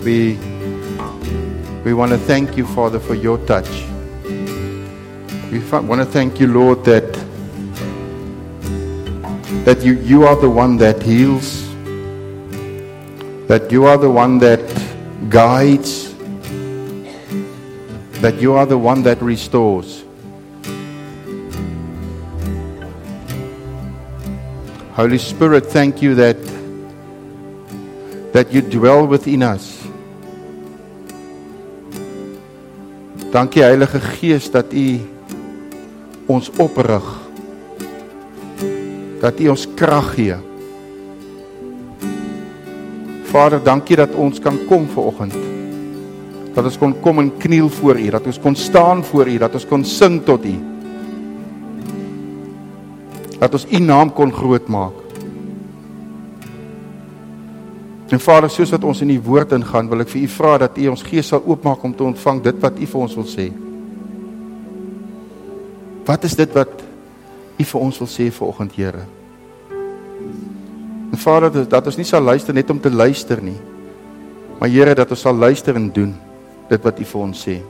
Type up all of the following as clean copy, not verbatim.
We want to thank you, Father, for your touch. We want to thank you, Lord, that you are the one that heals, that you are the one that guides, that you are the one that restores. Holy Spirit, thank you that you dwell within us. Dankie, Heilige Gees, dat U ons oprig, dat U ons krag gee. Vader, dankie dat ons kan kom vanoggend, dat ons kon kom en kniel voor U, dat ons kon staan voor U, dat ons kon sing tot U, dat ons U naam kon groot maak. En Vader, soos wat ons in die woord ingaan, wil ek vir U vra dat U ons gees sal oopmaak om te ontvang dit wat U vir ons wil sê. Wat is dit wat U vir ons wil sê vanoggend, Here? En Vader, dat ons nie sal luister net om te luister nie, maar Here, dat ons sal luister en doen dit wat U vir ons sê.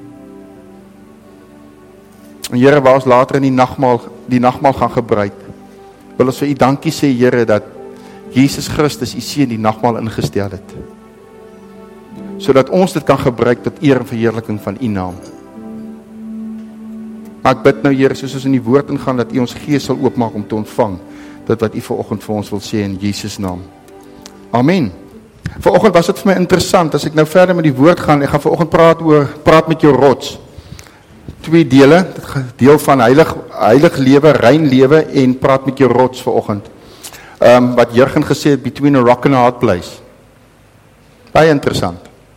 En Here, waar ons later in die nagmaal gaan gebruik, wil ons vir U dankie sê, Here, dat Jesus Christus U seun die nagmaal ingestel het, sodat ons dit kan gebruik tot eer en verheerliking van U naam. Maar ek bid nou, Here, soos ons in die woord ingaan, dat U ons gees sal oopmaak om te ontvang dit wat U vanoggend vir ons wil sê in Jesus naam. Amen. Vanoggend was dit vir my interessant, as ek nou verder met die woord gaan, ek gaan vanoggend praat met jou rots. 2 dele, deel van heilig lewe, rein lewe, en praat met jou rots vanoggend. Wat Jurgen gesê het, between a rock and a hard place. Baie interessant.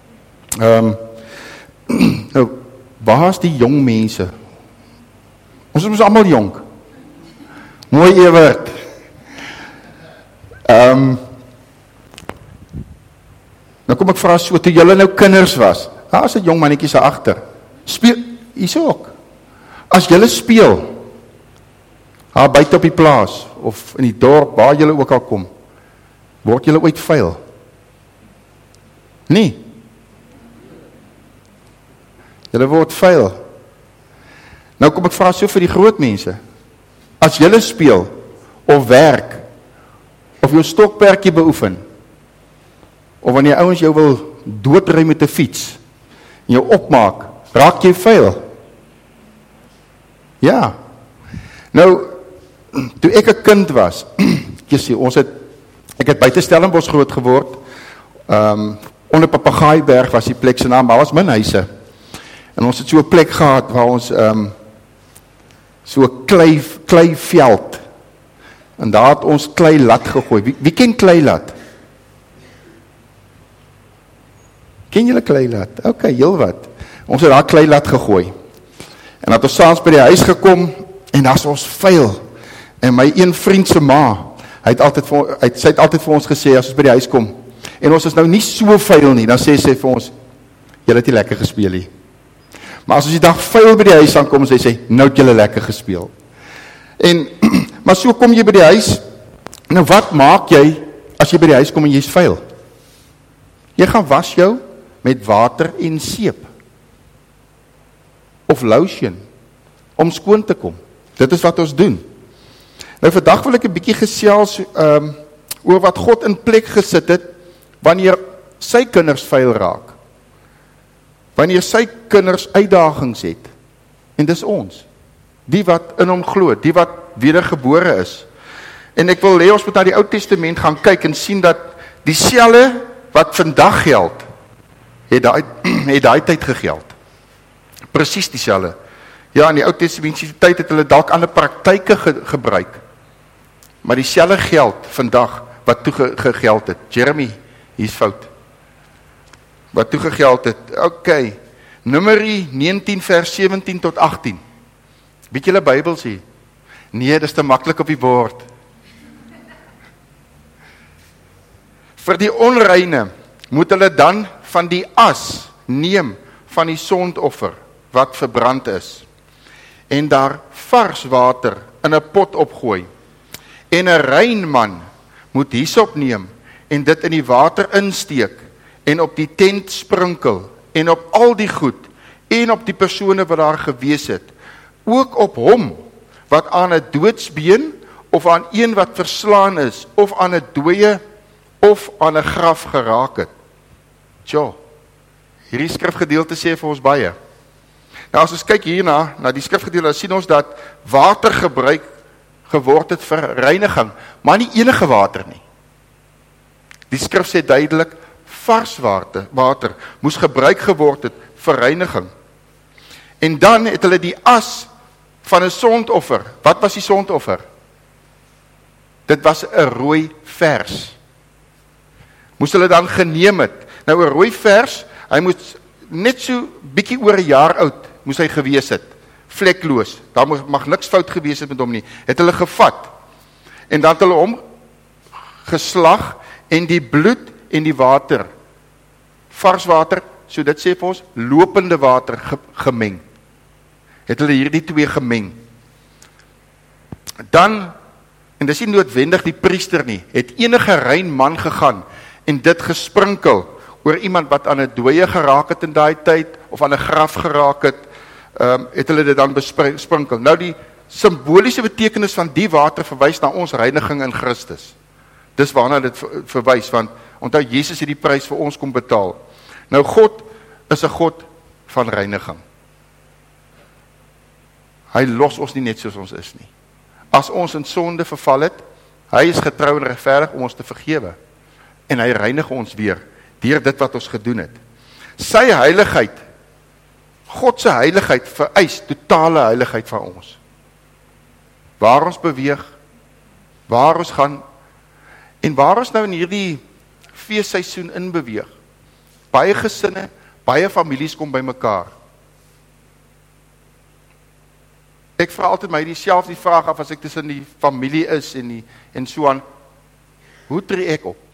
Nou, waar is die jong mense? Ons is allemaal jong. Mooi Ewert. Nou kom ek vraag so, toe julle nou kinders was, daar is die jong mannetjies agter. Speel, hier ook. As julle speel, buite op die plaas, of in die dorp, waar julle ook al kom, word julle ooit vuil? Nee. Julle word vuil. Nou kom ek vraag so vir die groot mense, as julle speel, of werk, of jou stokperkie beoefen, of wanneer ouens jou wil doodry met 'n fiets, en jou opmaak, raak jy vuil? Ja. Nou, toe ek 'n kind was, ek het buite Stellenbosch groot geword, onder Papegaaiberg was die plek se naam, maar was min huise, en ons het so 'n plek gehad, waar ons so 'n kleiveld, en daar het ons kleilat gegooi. Wie ken kleilat? Ken julle kleilat? Ok, heel wat. Ons het daar kleilat gegooi, en dat ons saans by die huis gekom, en daar is ons vuil. En my een vriend se ma, sy het altyd vir ons gesê, as ons by die huis kom, en ons is nou nie so vuil nie, dan sê sy vir ons, julle het nie lekker gespeel nie. Maar as ons die dag vuil by die huis aankom, sê sy, nou het julle lekker gespeel. En, maar so kom jy by die huis, nou wat maak jy, as jy by die huis kom en jy is vuil? Jy gaan was jou met water en seep, of lotion, om skoon te kom. Dit is wat ons doen. Nou vandag wil ek 'n bietjie gesels oor wat God in plek gesit het, wanneer sy kinders vuil raak. Wanneer sy kinders uitdagings het. En dis ons. Die wat in hom glo, die wat wedergebore is. En ek wil hê ons moet na die Ou Testament gaan kyk en sien dat dieselfde wat vandag geld, het daai tyd gegeld. Presies dieselfde. Ja, in die Ou Testamentiese tyd het hulle dalk ander praktyke gebruik. Maar dieselfde geld vandag wat toe gegeld het. Jeremy, hier's fout. Wat toe gegeld het. Ok, Numeri 19 vers 17 tot 18. Weet julle Bybels hier? Nee, dis te maklik op die bord. Vir die onreine moet hulle dan van die as neem van die sondoffer wat verbrand is, en daar vars water in 'n pot opgooi, en 'n rein man moet hyssop neem en dit in die water insteek en op die tent sprinkel, en op al die goed, en op die persone wat daar gewees het, ook op hom, wat aan 'n doodsbeen, of aan een wat verslaan is, of aan 'n dooie, of aan 'n graf geraak het. Tja, hierdie skrifgedeelte sê vir ons baie. Nou as ons kyk hierna, na die skrifgedeelte, sien ons dat water gebruik geword het vir reiniging, maar nie enige water nie. Die skrif sê duidelik, vars water moes gebruik geword het vir reiniging. En dan het hulle die as van 'n sondoffer. Wat was die sondoffer? Dit was 'n rooi vers. Moes hulle dan geneem het. Nou 'n rooi vers, hy moes net so bietjie oor 'n jaar oud moes hy gewees het. Vlekloos. Daar mag niks fout gewees het met hom nie. Het hulle gevat. En dan het hulle hom geslag en die bloed en die water, vars water, so dit sê vir ons, lopende water gemeng. Het hulle hierdie twee gemeng. Dan, en dis nie noodwendig die priester nie, het enige rein man gegaan en dit gesprinkel oor iemand wat aan 'n dooie geraak het in daai tyd, of aan 'n graf geraak het hulle dit dan besprinkel. Nou die simboliese betekenis van die water verwys na ons reiniging in Christus. Dis waarna dit verwys, want onthou Jesus het die prys vir ons kom betaal. Nou God is 'n God van reiniging. Hy los ons nie net soos ons is nie. As ons in sonde verval het, hy is getrou en regverdig om ons te vergewe. En hy reinig ons weer, deur dit wat ons gedoen het. Sy heiligheid, God se heiligheid vereis totale heiligheid van ons. Waar ons beweeg, waar ons gaan, en waar ons nou in hierdie feesseisoen inbeweeg. Baie gesinne, baie families kom by mekaar. Ek vra altyd my self die vraag af, as ek tussen die familie is en so aan, hoe tree ek op?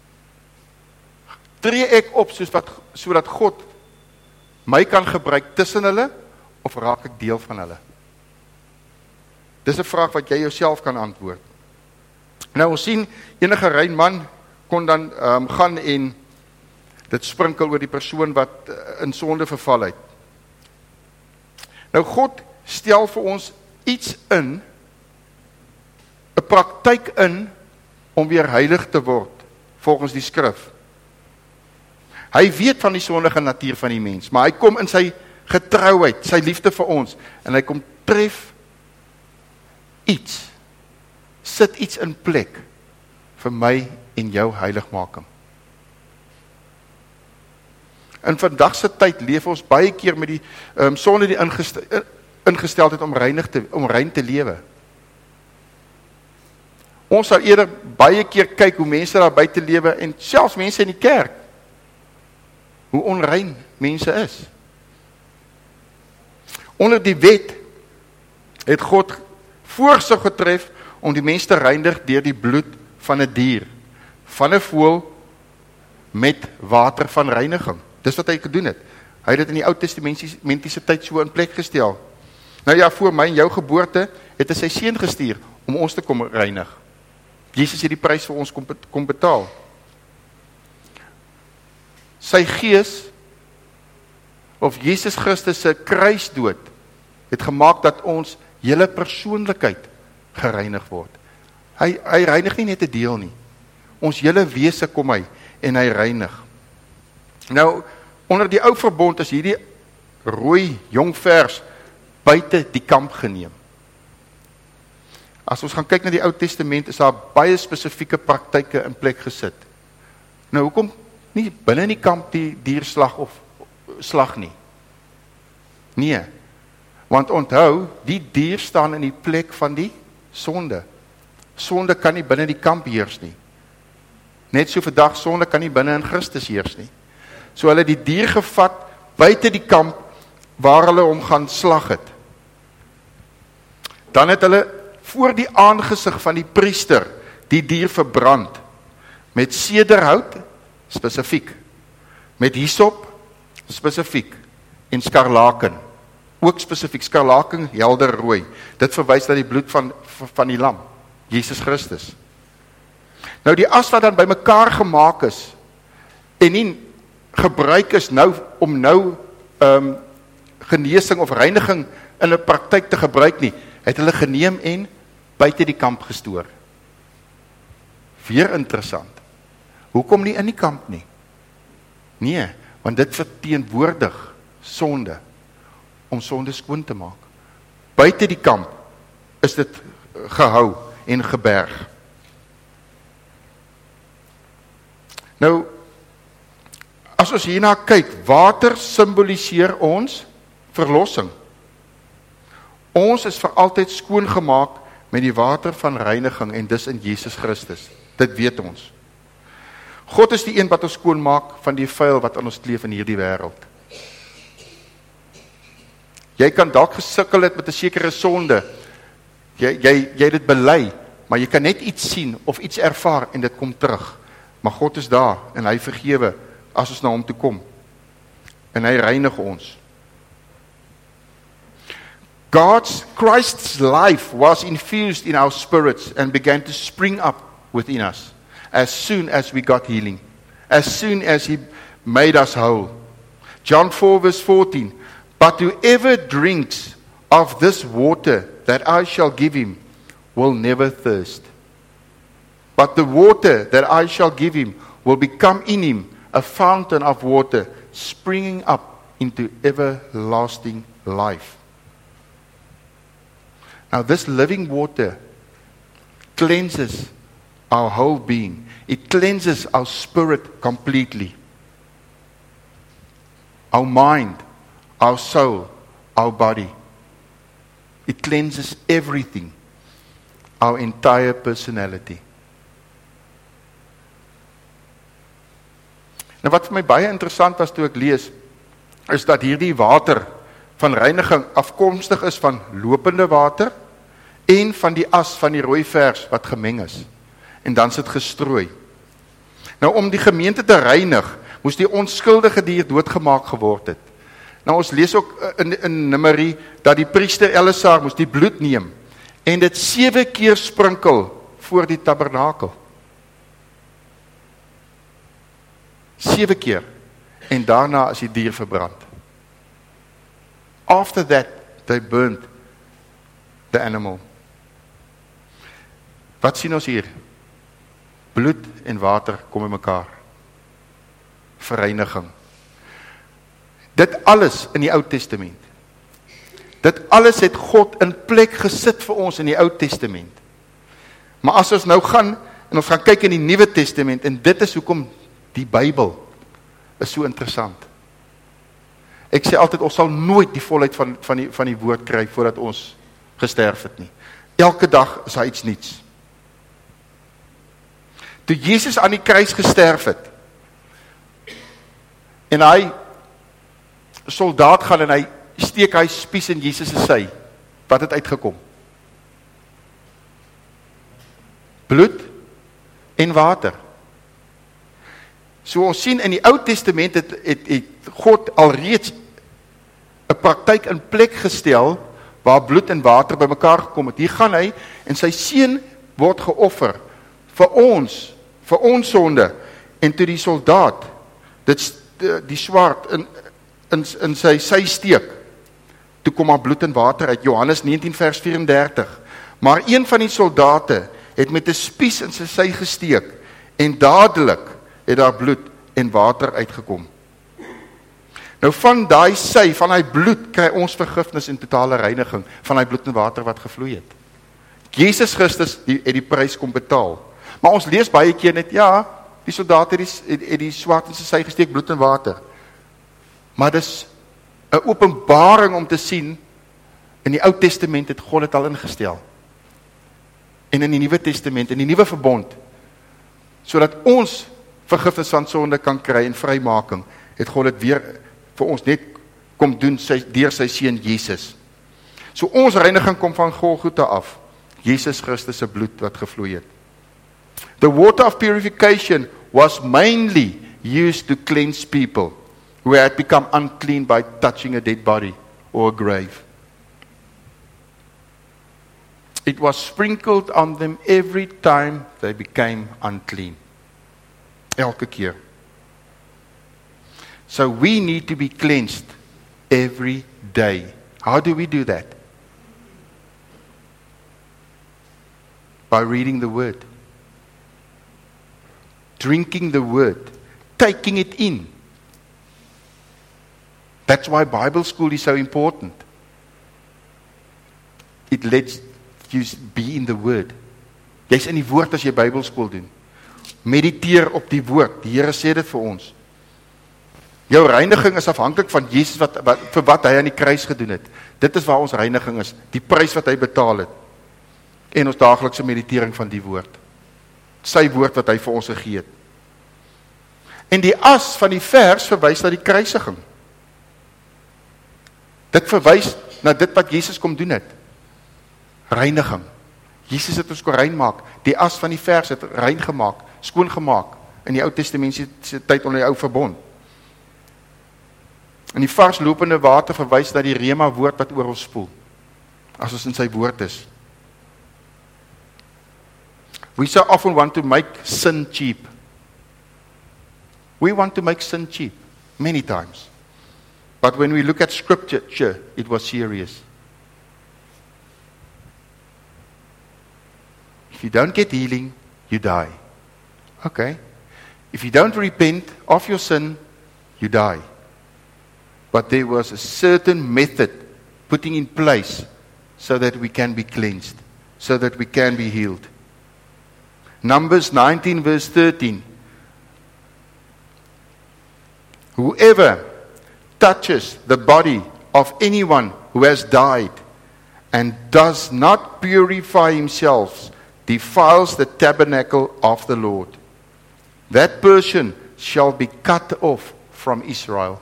Tree ek op sodat God my kan gebruik tussen hulle, of raak ek deel van hulle? Dis 'n vraag wat jy jouself kan antwoord. Nou ons sien, enige rein man kon dan gaan en dit sprinkel oor die persoon wat in sonde verval het. Nou God stel vir ons iets in, 'n praktyk in, om weer heilig te word, volgens die skrif. Hy weet van die sondige natuur van die mens, maar hy kom in sy getrouheid, sy liefde vir ons, en hy kom tref iets, sit iets in plek, vir my en jou heiligmaking. In vandagse tyd leef ons baie keer met die sonder die ingesteldheid om rein te lewe. Ons sal eerder baie keer kyk hoe mense daar buite lewe, en selfs mense in die kerk, hoe onrein mense is. Onder die wet het God voorsig getref om die mens te reinig deur die bloed van 'n dier, van 'n voël met water van reiniging. Dis wat hy gedoen het. Hy het dit in die Ou Testamentiese tyd so in plek gestel. Nou ja, voor my en jou geboorte het hy sy seun gestuur om ons te kom reinig. Jesus het die prys vir ons kom betaal. Sy gees, of Jesus Christus se kruisdood, het gemaak dat ons hele persoonlikheid gereinig word. Hy reinig nie net 'n deel nie. Ons hele wese kom hy en hy reinig. Nou, onder die ou verbond is hierdie rooi jong vers buite die kamp geneem. As ons gaan kyk na die Ou Testament, is daar baie spesifieke praktyke in plek gesit. Nou, hoekom nie binne in die kamp die dierslag of slag nie? Nee, want onthou, die dier staan in die plek van die sonde. Sonde kan nie binne die kamp heers nie. Net so vandag, sonde kan nie binne in Christus heers nie. So hulle die dier gevat buite die kamp waar hulle hom gaan slag het. Dan het hulle voor die aangesig van die priester die dier verbrand met sederhout spesifiek, met hyssop spesifiek en skarlaken ook spesifiek. Skarlaken helder rooi. Dit verwys na die bloed van die lam, Jesus Christus. Nou die as wat dan bymekaar gemaak is en nie gebruik is nou om genesing of reiniging in 'n praktyk te gebruik nie, het hulle geneem en buite die kamp gestoor. Weer interessant. Hoekom nie in die kamp nie? Nee, want dit verteenwoordig sonde, om sonde skoon te maak. Buite die kamp is dit gehou en geberg. Nou, as ons hierna kyk, water simboliseer ons verlossing. Ons is vir altyd skoongemaak met die water van reiniging en dis in Jesus Christus. Dit weet ons. God is die een wat ons skoonmaak van die vuil wat aan ons kleef in hierdie wêreld. Jy kan dalk gesukkel het met 'n sekere sonde. Jy het dit bely, maar jy kan net iets sien of iets ervaar en dit kom terug. Maar God is daar en hy vergewe as ons na hom toe kom. En hy reinig ons. Christ's life was infused in our spirits and began to spring up within us as soon as we got healing, as soon as he made us whole. John 4 verse 14, but whoever drinks of this water that I shall give him will never thirst. But the water that I shall give him will become in him a fountain of water springing up into everlasting life. Now this living water cleanses our whole being. It cleanses our spirit completely. Our mind, our soul, our body. It cleanses everything. Our entire personality. Nou wat vir my baie interessant was toe ek lees, is dat hierdie water van reiniging afkomstig is van lopende water en van die as van die rooi vers wat gemeng is. En dan is dit gestrooi. Nou om die gemeente te reinig, moes die onskuldige dier doodgemaak geword het. Nou ons lees ook in Numeri, dat die priester Eleazar moes die bloed neem, en dit 7 keer sprinkel voor die tabernakel. 7 keer, en daarna is die dier verbrand. After that, they burned the animal. Wat sien ons hier? Bloed en water kom in mekaar. Vereiniging. Dit alles in die Ou Testament. Dit alles het God in plek gesit vir ons in die Ou Testament. Maar as ons nou gaan, en ons gaan kyk in die Nuwe Testament, en dit is hoekom die Bybel is so interessant. Ek sê altyd, ons sal nooit die volheid van die woord kry voordat ons gesterf het nie. Elke dag is daar iets niets. Toe Jesus aan die kruis gesterf het, en hy soldaat gaan en hy steek hy spies in Jesus se sy, wat het uitgekom? Bloed en water. So ons sien in die Ou Testament het God alreeds 'n praktyk in plek gestel waar bloed en water by mekaar gekom het. Hier gaan hy en sy seun word geoffer vir ons sonde, en toe die soldaat die swaard in sy steek, toe kom maar bloed en water uit. Johannes 19 vers 34. Maar een van die soldate het met 'n spies in sy gesteek, en dadelik het daar bloed en water uitgekom. Nou van daai bloed kry ons vergifnis en totale reiniging van daai bloed en water wat gevloei het. Jesus Christus het die prys kom betaal. Maar ons lees baie keer net, ja, die soldaat het die swaard in sy gesteek, bloed en water. Maar dis 'n openbaring om te sien, in die Ou Testament het God dit al ingestel. En in die Nuwe Testament, in die Nuwe Verbond, sodat ons vergifnis van sonde kan kry en vrymaking, het God dit weer vir ons net kom doen deur sy seun Jesus. So ons reiniging kom van Golgotha af. Jesus Christus se bloed wat gevloei het. The water of purification was mainly used to cleanse people who had become unclean by touching a dead body or a grave. It was sprinkled on them every time they became unclean. Elke keer. So we need to be cleansed every day. How do we do that? By reading the Word. Drinking the Word. Taking it in. That's why Bible school is so important. It lets you be in the Word. Jy's in die Woord as jy Bybelskool doen. Mediteer op die Woord. Die Here sê dit vir ons. Jou reiniging is afhanklik van Jesus vir wat hy aan die kruis gedoen het. Dit is waar ons reiniging is. Die prys wat hy betaal het. En ons daaglikse meditering van die Woord. Sy Woord wat hy vir ons gegee het. En die as van die vers verwys na die kruisiging. Dit verwys na dit wat Jesus kom doen het. Reiniging. Jesus het ons rein maak. Die as van die vers het rein gemaak, skoon gemaak in die Ou Testamentiese tyd onder die Ou Verbond. En die vars lopende water verwys na die rema woord wat oor ons spoel. As ons in sy woord is. We so often want to make sin cheap. We want to make sin cheap many times. But when we look at scripture, it was serious. If you don't get healing, you die. Okay. If you don't repent of your sin, you die. But there was a certain method putting in place so that we can be cleansed, so that we can be healed. Numbers 19 verse 13. Whoever touches the body of anyone who has died and does not purify himself defiles the tabernacle of the Lord. That person shall be cut off from Israel.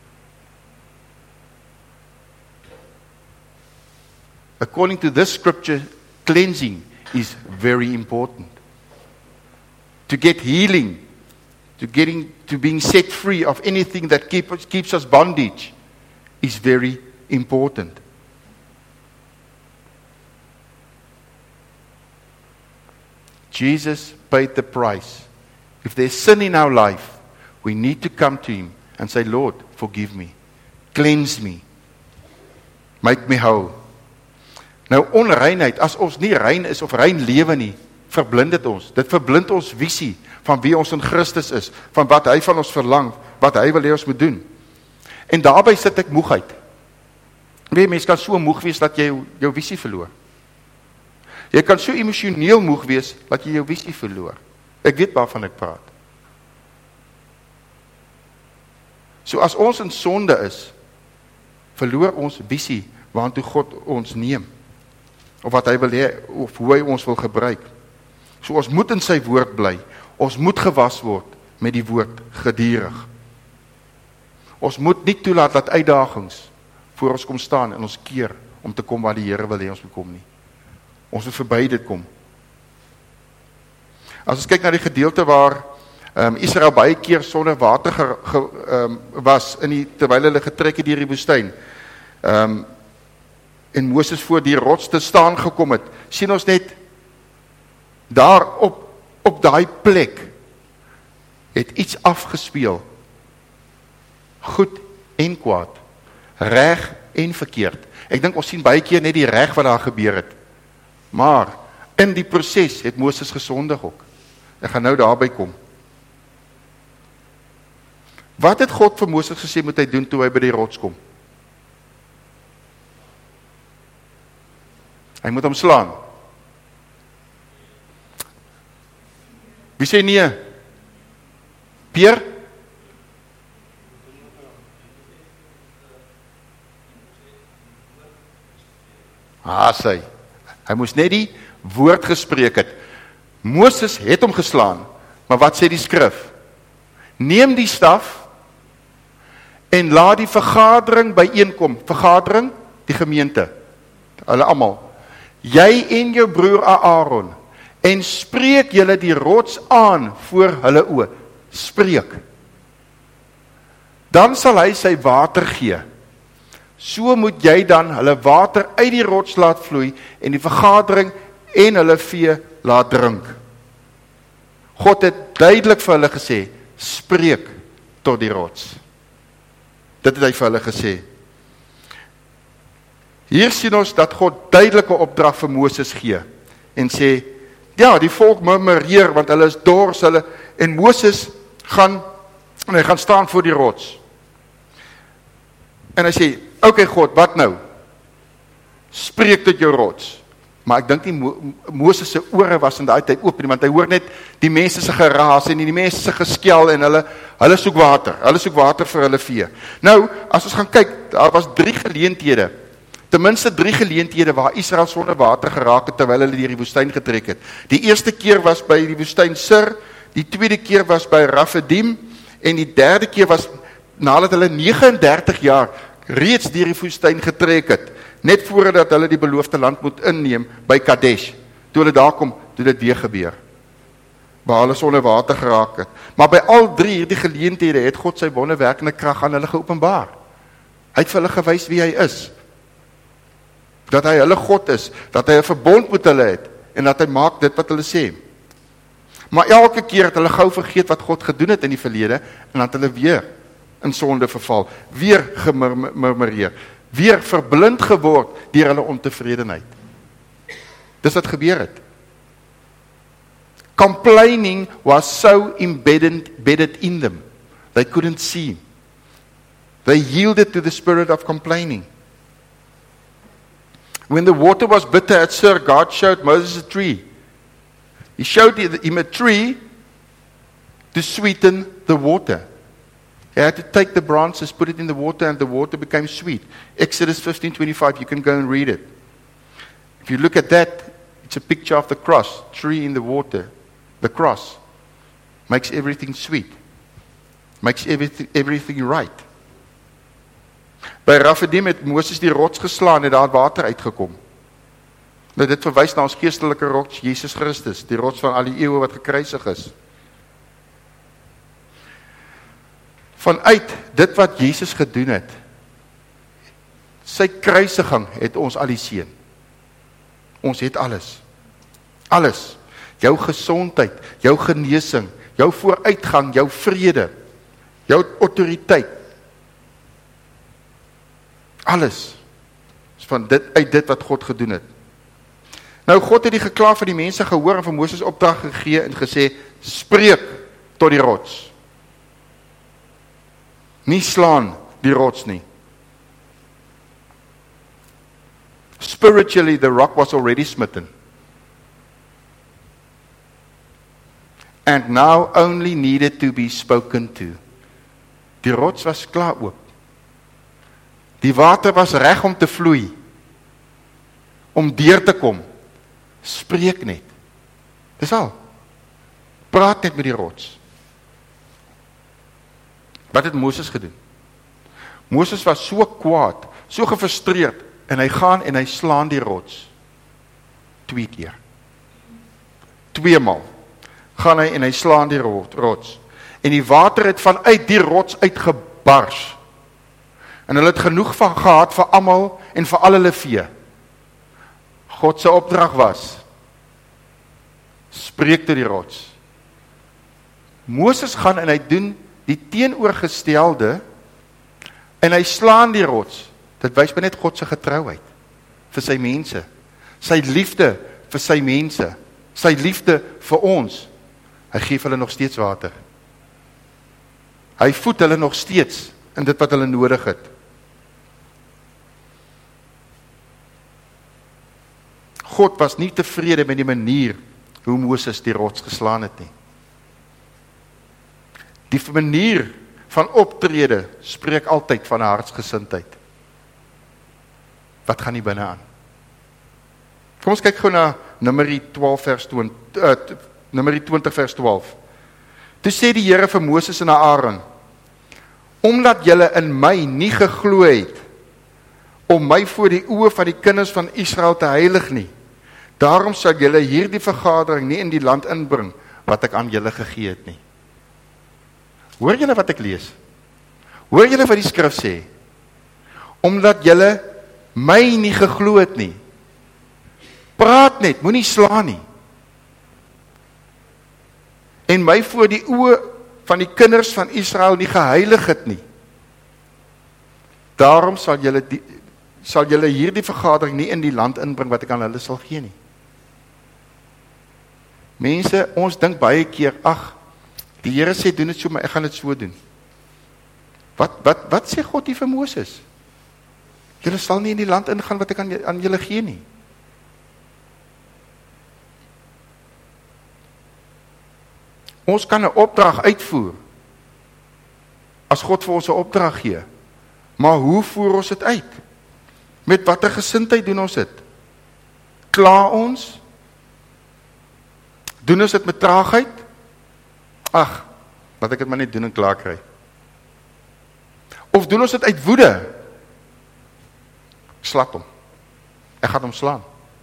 According to this scripture, cleansing is very important. To get healing, to being set free of anything that keeps us bondage is very important. Jesus paid the price. If there's sin in our life, we need to come to Him and say, Lord, forgive me. Cleanse me. Make me whole. Nou onreinheid, as ons nie rein is of rein lewe nie, verblind dit ons. Dit verblind ons visie van wie ons in Christus is, van wat hy van ons verlang, wat hy wil hê ons moet doen. En daarby sit ek moegheid. Mens kan so moeg wees dat jy jou visie verloor. Jy kan so emosioneel moeg wees dat jy jou visie verloor. Ek weet waarvan ek praat. So as ons in sonde is, verloor ons visie waartoe God ons neem. Of wat hy wil hê, of hoe hy ons wil gebruik. So ons moet in sy woord bly. Ons moet gewas word met die woord gedurig. Ons moet nie toelaat dat uitdagings voor ons kom staan en ons keer om te kom waar die Here wil hê ons moet kom nie. Ons moet verby dit kom. As ons kyk na die gedeelte waar Israel baie keer sonder water was terwyl hulle getrek het deur die woestyn. En Moses voor die rots te staan gekom het, sien ons net daar op daai plek het iets afgespeel. Goed en kwaad, reg en verkeerd. Ek dink ons sien baie keer net die reg wat daar gebeur het. Maar in die proses het Moses gesondig ook. Ek gaan nou daarby kom. Wat het God vir Moses gesê moet hy doen toe hy by die rots kom? Hy moet hom slaan. Wie sê nee? Peer? Sê. Hy moes net die woord gespreek het. Moses het hom geslaan. Maar wat sê die skrif? Neem die staf en laat die vergadering byeenkom. Vergadering, die gemeente. Hulle almal. Jy en jou broer Aaron, en spreek julle die rots aan voor hulle oë. Spreek. Dan sal hy sy water gee. So moet jy dan hulle water uit die rots laat vloei, en die vergadering en hulle vee laat drink. God het duidelik vir hulle gesê, spreek tot die rots. Dit het hy vir hulle gesê. Hier sien ons dat God duidelike opdrag vir Moses gee en sê, ja, die volk murmureer want hulle is dors, en Moses gaan staan voor die rots. En hy sê, okay God, wat nou? Spreek tot jou rots. Maar ek dink nie Moses se ore was in daai tyd oop nie, want hy hoor net die mense se geraas en die mense se geskel en hulle soek water. Hulle soek water vir hulle vee. Nou, as ons gaan kyk, daar was 3 geleenthede. Ten minste 3 geleenthede waar Israel sonder water geraak het terwyl hulle deur die woestyn getrek het. Die eerste keer was by die woestyn Sur, die tweede keer was by Rafidim en die derde keer was nadat hulle 39 jaar reeds deur die woestyn getrek het, net voordat hulle die beloofde land moet inneem by Kadesh. Toe hulle daar kom, toe dit weer gebeur. Waar hulle sonder water geraak het. Maar by al 3 hierdie geleenthede het God sy wonderwerkende krag aan hulle geopenbaar. Hy het vir hulle gewys wie hy is. Dat hy hulle God is, dat hy 'n verbond met hulle het, en dat hy maak dit wat hulle sê. Maar elke keer het hulle gou vergeet wat God gedoen het in die verlede, en dat hulle weer in sonde verval, weer gemurmureer, weer verblind geword deur hulle ontevredenheid. Dis wat gebeur het. Complaining was so embedded in them, they couldn't see. They yielded to the spirit of complaining. When the water was bitter at Sur, God showed Moses a tree. He showed him a tree to sweeten the water. He had to take the branches, put it in the water, and the water became sweet. Exodus 15:25, you can go and read it. If you look at that, it's a picture of the cross, tree in the water. The cross makes everything sweet, makes everything right. By Rafidim het Moses die rots geslaan en daar water uitgekom. Nou dit verwys na ons geestelike rots, Jesus Christus, die rots van al die eeue wat gekruisig is. Vanuit dit wat Jesus gedoen het, sy kruisiging het ons al die seën. Ons het alles. Alles. Jou gesondheid, jou genesing, jou vooruitgang, jou vrede, jou autoriteit. Alles is van uit dit wat God gedoen het. Nou God het die gekla van die mense gehoor en vir Moses opdrag gegee en gesê, spreek tot die rots. Nie slaan die rots nie. Spiritually the rock was already smitten. And now only needed to be spoken to. Die rots was klaar oop. Die water was reg om te vloei. Om deur te kom. Spreek net. Dis al. Praat net met die rots. Wat het Moses gedoen? Moses was so kwaad, so gefrustreerd, en hy gaan en hy slaan die rots. 2 keer. 2 maal. Gaan hy en hy slaan die rots. En die water het vanuit die rots uitgebars. En hulle het genoeg van gehad vir almal en vir al hulle vee. God se opdrag was, spreek tot die rots. Moses gaan en hy doen die teenoorgestelde, en hy slaan die rots. Dit wys net God se getrouheid vir sy mense. Sy liefde vir sy mense. Sy liefde vir ons. Hy gee hulle nog steeds water. Hy voed hulle nog steeds in dit wat hulle nodig het. God was nie tevrede met die manier hoe Moses die rots geslaan het nie. Die manier van optrede spreek altyd van 'n hartsgesindheid. Wat gaan nie binne aan? Kom ons kyk gou na Numeri 20 vers 12. Toe sê die Here vir Moses en Aaron, omdat julle in my nie geglo het, om my voor die oë van die kinders van Israel te heilig nie, daarom sal julle hierdie vergadering nie in die land inbring, wat ek aan julle gegee het nie. Hoor julle wat ek lees? Hoor julle wat die skrif sê? Omdat julle my nie geglo het nie. Praat net, moenie slaan nie. En my voor die oë van die kinders van Israel nie geheilig het nie. Daarom sal julle hierdie vergadering nie in die land inbring wat ek aan hulle sal gee nie. Mense, ons dink baie keer, ag, die Here sê doen dit so, maar ek gaan dit so doen. Wat sê God hier vir Moses? Julle sal nie in die land ingaan wat ek aan julle gee nie. Ons kan 'n opdrag uitvoer, as God vir ons 'n opdrag gee. Maar hoe voer ons dit uit? Met watter gesindheid doen ons dit? Kla ons? Doen ons dit met traagheid? Ag, laat ek dit maar net doen en klaar kry. Of doen ons dit uit woede? Slat hom. Ek gaan hom slaan.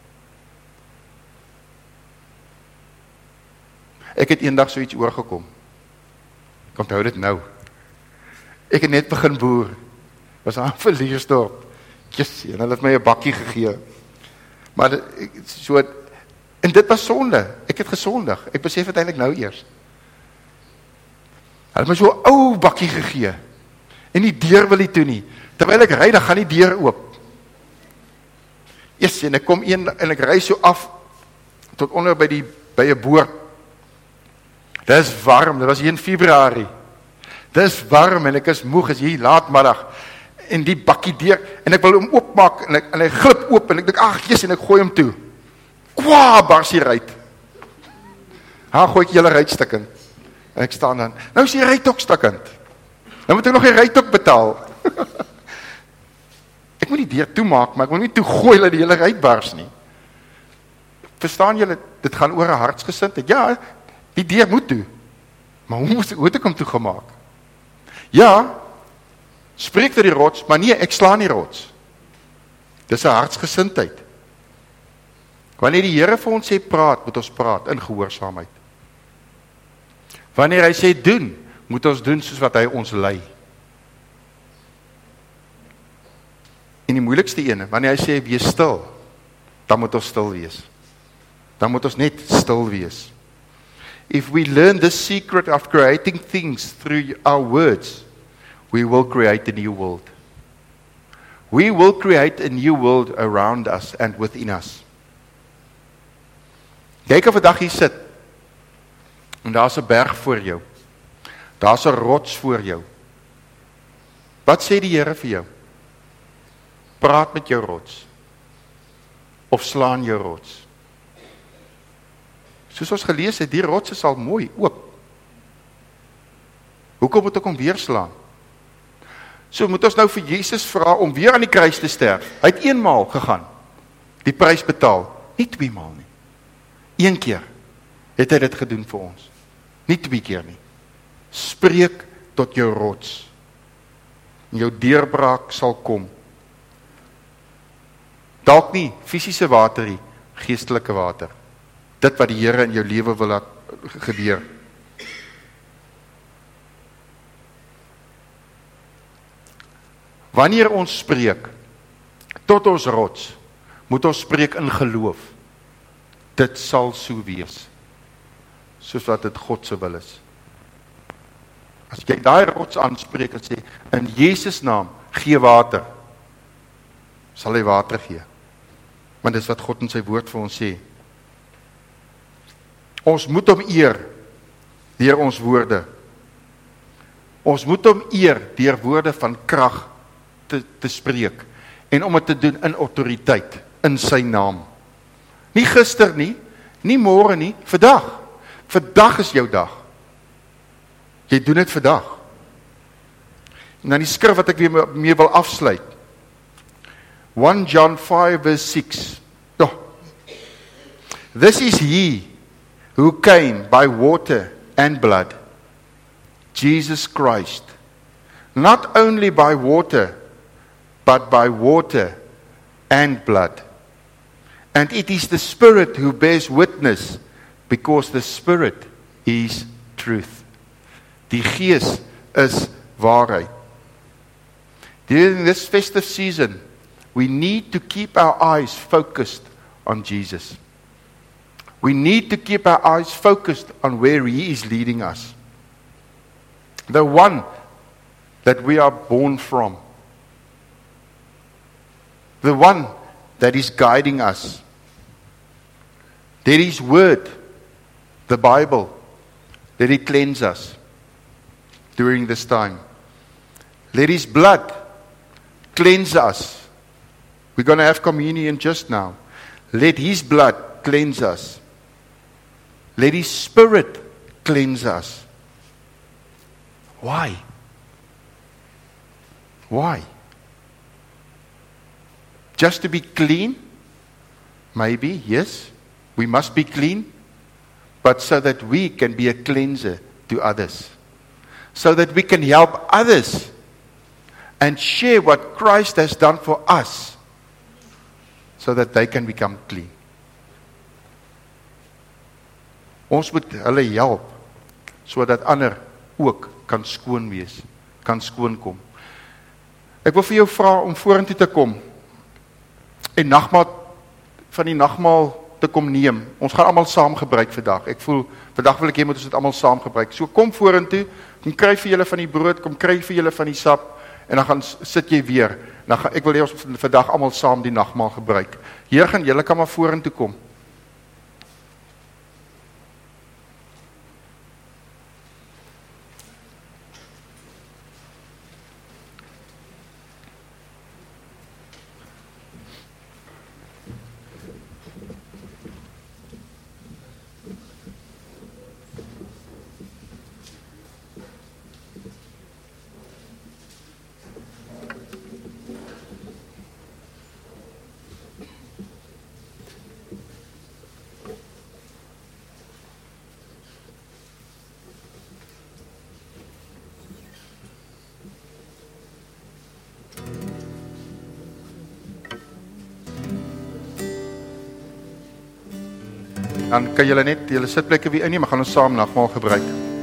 Ek het eendag so iets oorgekom. Ek onthou dit nou. Ek het net begin boer. Was aan Verliersdorp. Jessie, en hulle het my 'n bakkie gegee. Maar en dit was sonde. Ek het gesondig. Ek besef het eintlik nou eers. Hulle het my so 'n ou bakkie gegee. En die deur wil nie toe nie. Terwyl ek ry, dan gaan die deur oop. Jessie, en ek kom en ek ry so af tot onder by 'n boord. Dit is warm, dit was hier in Februarie. Dit is warm en ek is moeg, is hier laatmiddag. En die bakkie deur, en ek wil hom oopmaak, en hy glip oop, en ek dink, ag, Jesus, en ek gooi hom toe. Kwaa, bars die ruit. Gooi ek julle ruit stikkend. En ek staan dan, nou is die ruit ook stikkend. Nou moet ek nog die ruit ook betaal. Ek moet die deur toemaak, maar ek moet nie toe gooi, dat die hele ruit bars nie. Verstaan julle, dit gaan oor 'n hartsgesindheid. Ja, die deur moet toe. Maar hoe het ek hom toegemaak? Ja, spreek tot die rots, maar nee, ek slaan die rots. Dis 'n hartsgesindheid. Wanneer die Here vir ons sê praat, moet ons praat in gehoorsaamheid. Wanneer hy sê doen, moet ons doen soos wat hy ons lei. En die moeilikste ene, wanneer hy sê wees stil, dan moet ons stil wees. Dan moet ons net stil wees. If we learn the secret of creating things through our words, we will create a new world. We will create a new world around us and within us. Jy kan vandag hier sit, en daar's 'n berg voor jou. Daar's 'n rots voor jou. Wat sê die Here vir jou? Praat met jou rots. Of slaan jou rots. Soos ons gelees het, die rots is al mooi, oop. Hoekom moet ek hom weer slaan? So moet ons nou vir Jesus vra om weer aan die kruis te sterf. Hy het eenmaal gegaan, die prys betaal, nie 2 maal nie. 1 keer het hy dit gedoen vir ons. Nie 2 keer nie. Spreek tot jou rots. En jou deurbraak sal kom. Dalk nie fisiese water nie, geestelike water. Dit wat die Here in jou lewe wil laat gebeur. Wanneer ons spreek tot ons rots, moet ons spreek in geloof. Dit sal so wees, soos wat dit God se wil is. As jy daai rots aanspreek en sê, in Jesus naam, gee water, sal hy water gee. Want dis wat God in sy woord vir ons sê. Ons moet hom eer deur ons woorde. Ons moet hom eer deur woorde van krag te spreek en om dit te doen in autoriteit, in sy naam. Nie gister nie, nie môre nie, vandag. Vandag is jou dag. Jy doen dit vandag. En dan die skrif wat ek weer mee wil afsluit. 1 John 5 verse 6. Oh. This is he who came by water and blood, Jesus Christ. Not only by water, but by water and blood. And it is the Spirit who bears witness, because the Spirit is truth. Die Gees is waarheid. During this festive season, we need to keep our eyes focused on Jesus. We need to keep our eyes focused on where He is leading us. The one that we are born from. the one that is guiding us. Let His word, the Bible, let it cleanse us during this time. Let His blood cleanse us. We're going to have communion just now. Let His blood cleanse us. Let His Spirit cleanse us. Why? Why? Just to be clean? Maybe, yes. We must be clean. But so that we can be a cleanser to others. So that we can help others and share what Christ has done for us. So that they can become clean. Ons moet hulle help, sodat ander ook kan skoon wees, kan skoon kom. Ek wil vir jou vra om vorentoe te kom en van die nagmaal te kom neem. Ons gaan almal saam gebruik vandag. Ek voel, vandag wil ek hê moet ons dit almal saam gebruik. So kom vorentoe, kom kry vir julle van die brood, kom kry vir julle van die sap, en dan sit jy weer. Ek wil hê ons vandag almal saam die nagmaal gebruik. Hier gaan julle kan maar vorentoe kom. Dan kan julle net julle sitplekke weer inneem, maar gaan ons saam nagmaal gebruik.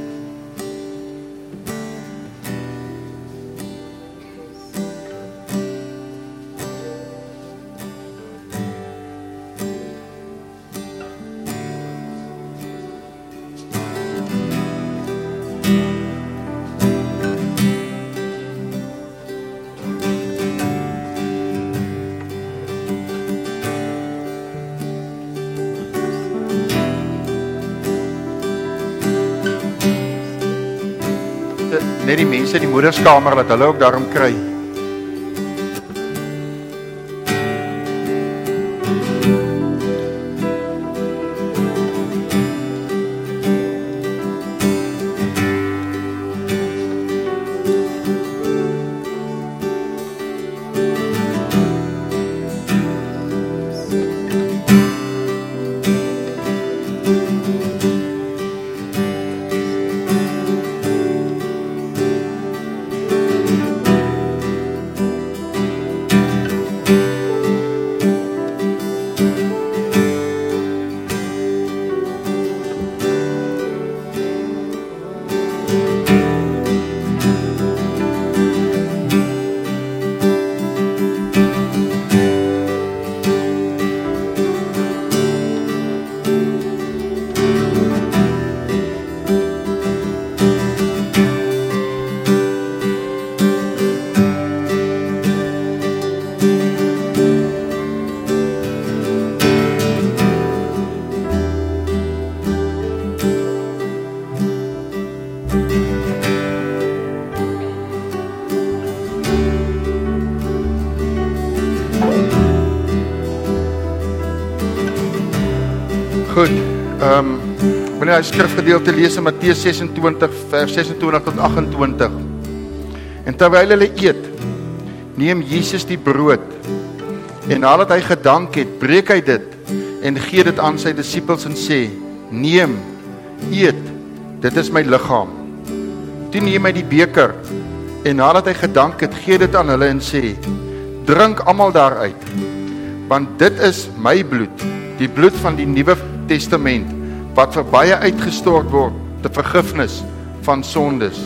Net die mense in die moederskamer, dat hulle ook daarom kry. Goed, wanneer hy skrifgedeelte lees in Matteus 26, vers 26 tot 28. En terwyl hulle eet, neem Jesus die brood, en nadat hy gedank het, breek hy dit, en gee dit aan sy disippels en sê, neem, eet, dit is my liggaam. Toe neem hy die beker, en nadat hy gedank het, gee dit aan hulle en sê, drink almal daaruit, want dit is my bloed, die bloed van die Nuwe Testament, wat vir baie uitgestort word, te vergifnis van sondes.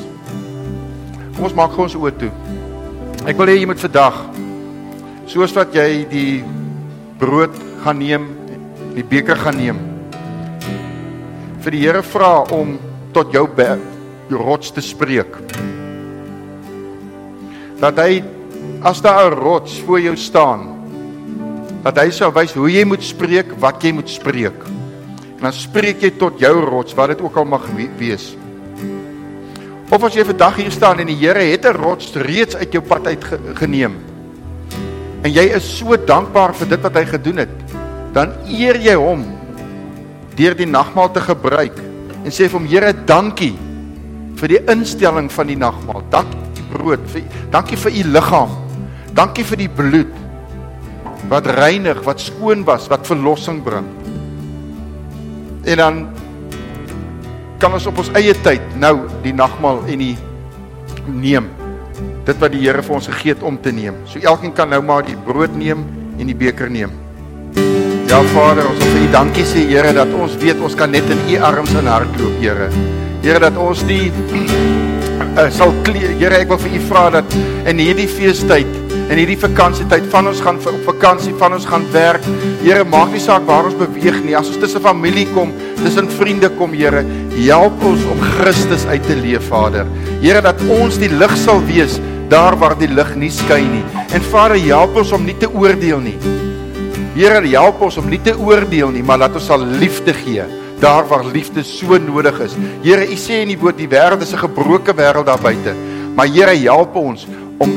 Kom ons maak ons oë toe. Ek wil hê jy moet vandag, soos wat jy die brood gaan neem, die beker gaan neem, vir die Here vra om tot jou rots te spreek. Dat hy, as daar 'n rots voor jou staan, dat hy sal wys hoe jy moet spreek, wat jy moet spreek. En dan spreek jy tot jou rots, wat dit ook al mag wees. Of as jy vandag hier staan en die Here het 'n rots reeds uit jou pad uitgeneem, en jy is so dankbaar vir dit wat hy gedoen het, dan eer jy hom deur die nagmaal te gebruik en sê vir hom, Here, dankie vir die instelling van die nagmaal. Dankie vir die brood, dankie vir u liggaam. Dankie vir die bloed wat reinig, wat skoon was, wat verlossing bring. En dan kan ons op ons eie tyd nou die nagmaal en die neem. Dit wat die Here vir ons gegee het om te neem. So elkeen kan nou maar die brood neem en die beker neem. Ja Vader, ons wil vir u dankie sê, Here, dat ons weet ons kan net in u arms in hardloop, Here. Here, dat ons nie sal Here, ek wil vir u vra dat in hierdie feestyd, in hierdie vakansietyd, van ons gaan op vakansie, van ons gaan werk. Here, maak nie saak waar ons beweeg nie. As ons tussen familie kom, tussen vriende kom, Here, help ons om Christus uit te leef, Vader. Here, dat ons die lig sal wees daar waar die lig nie skyn nie. En Vader, help ons om nie te oordeel nie. Here, help ons om nie te oordeel nie, maar laat ons sal liefde gee, daar waar liefde so nodig is. Here, u sê in die woord, die wêreld is 'n gebroke wêreld daar buite. Maar Here, help ons om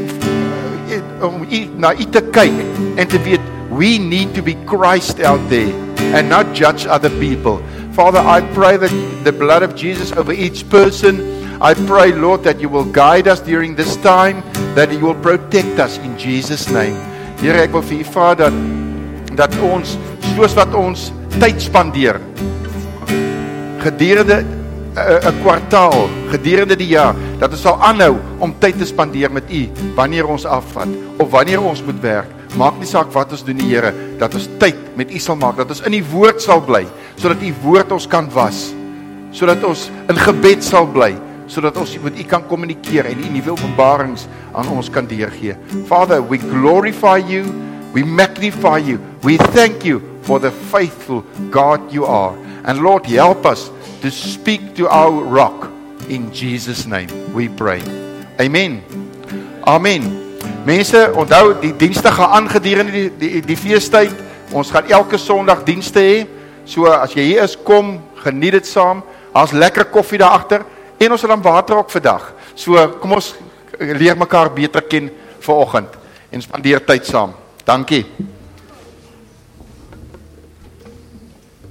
na u te kyk en te weet, we need to be Christ out there and not judge other people. Father, I pray that the blood of Jesus over each person. I pray, Lord, that you will guide us during this time, that you will protect us in Jesus' name. Here, ek wil vir u vra dat ons, soos wat ons tyd spandeer, gedurende 'n kwartaal, gedurende die jaar, dat ons sal aanhou om tyd te spandeer met u, wanneer ons afvat, of wanneer ons moet werk. Maak nie saak wat ons doen, die Here, dat ons tyd met u sal maak, dat ons in die woord sal bly, sodat u woord ons kan was, sodat ons in gebed sal bly, sodat ons met u kan kommunikeer en u nuwe openbarings aan ons kan deurgee. Father, we glorify you, we magnify you, we thank you for the faithful God you are. And Lord, help us to speak to our rock. In Jesus' name we pray. Amen. Amen. Mense, onthou, die dienste gaan aangedurende die feestyd. Ons gaan elke Sondag dienste hê. So as jy hier is, kom, geniet dit saam. Daar's lekker koffie daar agter en ons het dan water ook vandag. So kom ons leer mekaar beter ken vanoggend en spandeer tyd saam. Dankie.